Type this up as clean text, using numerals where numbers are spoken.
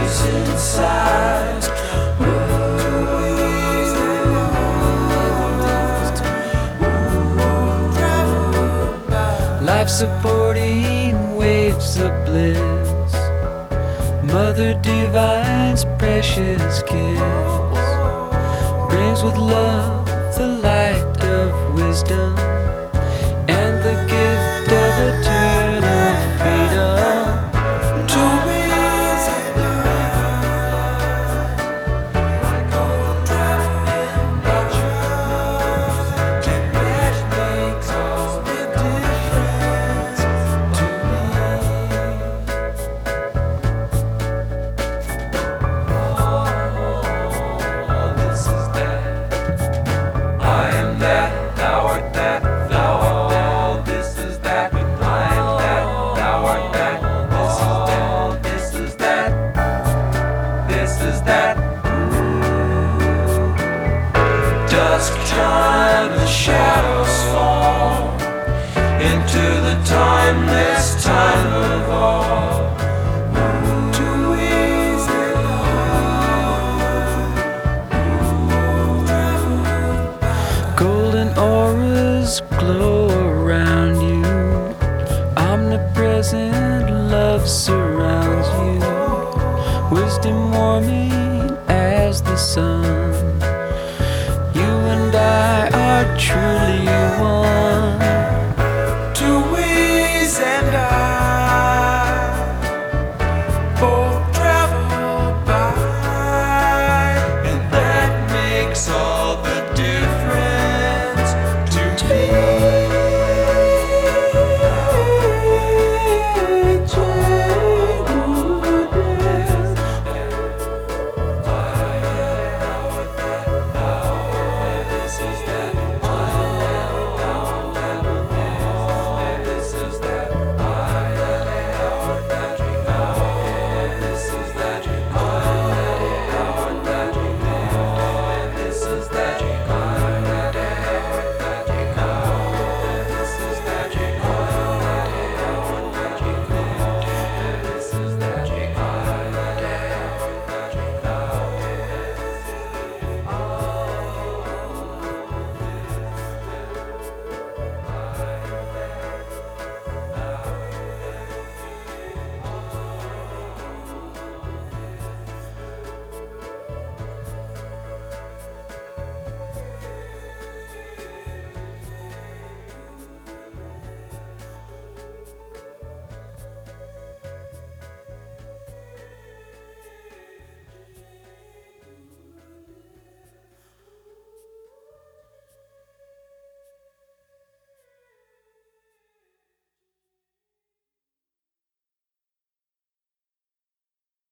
peace inside. Life supporting waves of bliss, Mother Divine's precious kiss brings with love the light of wisdom and the gift of eternal freedom. To me, like old traveling pictures, it makes all the difference to me. Oh, this is that. I am that, thou art that, thou art that. This is that. I am that, thou art that. This is that. This is that. Dusk time, the shadows fall into the timeless time of all. Too easy. Golden auras glow around you. Omnipresent love surrounds you. Wisdom warming as the sun. You and I are truly